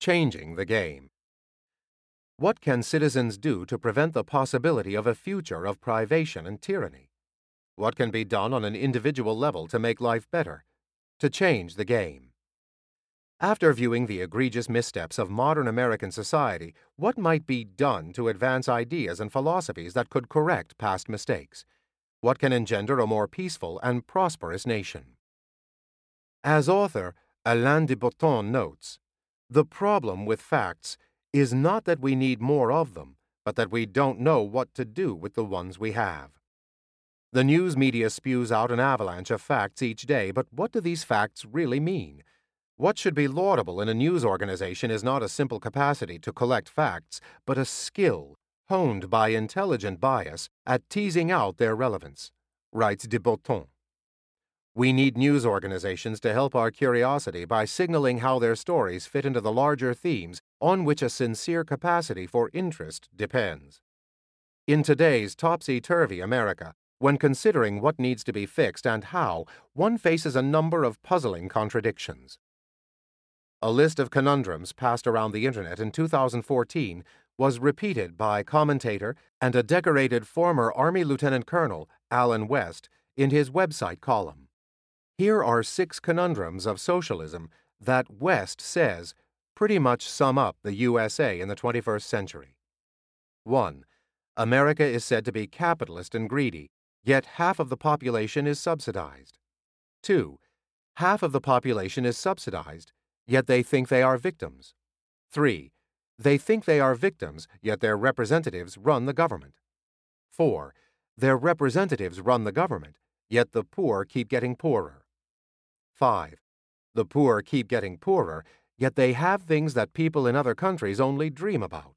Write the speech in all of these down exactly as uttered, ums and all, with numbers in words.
Changing the game. What can citizens do to prevent the possibility of a future of privation and tyranny? What can be done on an individual level to make life better, to change the game? After viewing the egregious missteps of modern American society, what might be done to advance ideas and philosophies that could correct past mistakes? What can engender a more peaceful and prosperous nation? As author Alain de Botton notes, the problem with facts is not that we need more of them, but that we don't know what to do with the ones we have. The news media spews out an avalanche of facts each day, but what do these facts really mean? What should be laudable in a news organization is not a simple capacity to collect facts, but a skill honed by intelligent bias at teasing out their relevance, writes de Botton. We need news organizations to help our curiosity by signaling how their stories fit into the larger themes on which a sincere capacity for interest depends. In today's topsy-turvy America, when considering what needs to be fixed and how, one faces a number of puzzling contradictions. A list of conundrums passed around the Internet in two thousand fourteen was repeated by commentator and a decorated former Army Lieutenant Colonel Allen West in his website column. Here are six conundrums of socialism that West says pretty much sum up the U S A in the twenty-first century. one. America is said to be capitalist and greedy, yet half of the population is subsidized. two. Half of the population is subsidized, yet they think they are victims. three. They think they are victims, yet their representatives run the government. four. Their representatives run the government, yet the poor keep getting poorer. five. The poor keep getting poorer, yet they have things that people in other countries only dream about.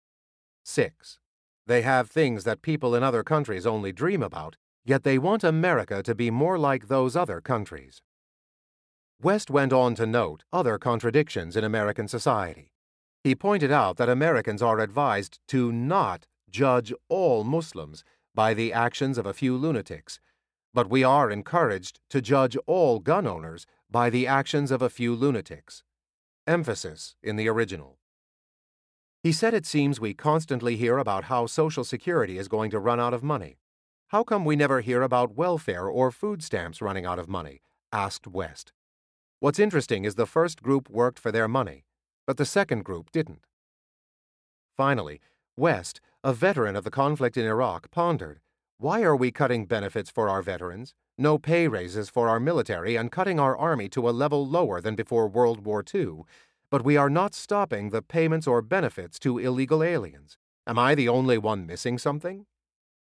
six. They have things that people in other countries only dream about, yet they want America to be more like those other countries. West went on to note other contradictions in American society. He pointed out that Americans are advised to not judge all Muslims by the actions of a few lunatics, but we are encouraged to judge all gun owners by the actions of a few lunatics. Emphasis in the original. He said it seems we constantly hear about how Social Security is going to run out of money. How come we never hear about welfare or food stamps running out of money? Asked West. What's interesting is the first group worked for their money, but the second group didn't. Finally, West, a veteran of the conflict in Iraq, pondered, why are we cutting benefits for our veterans, no pay raises for our military, and cutting our army to a level lower than before World War Two, but we are not stopping the payments or benefits to illegal aliens? Am I the only one missing something?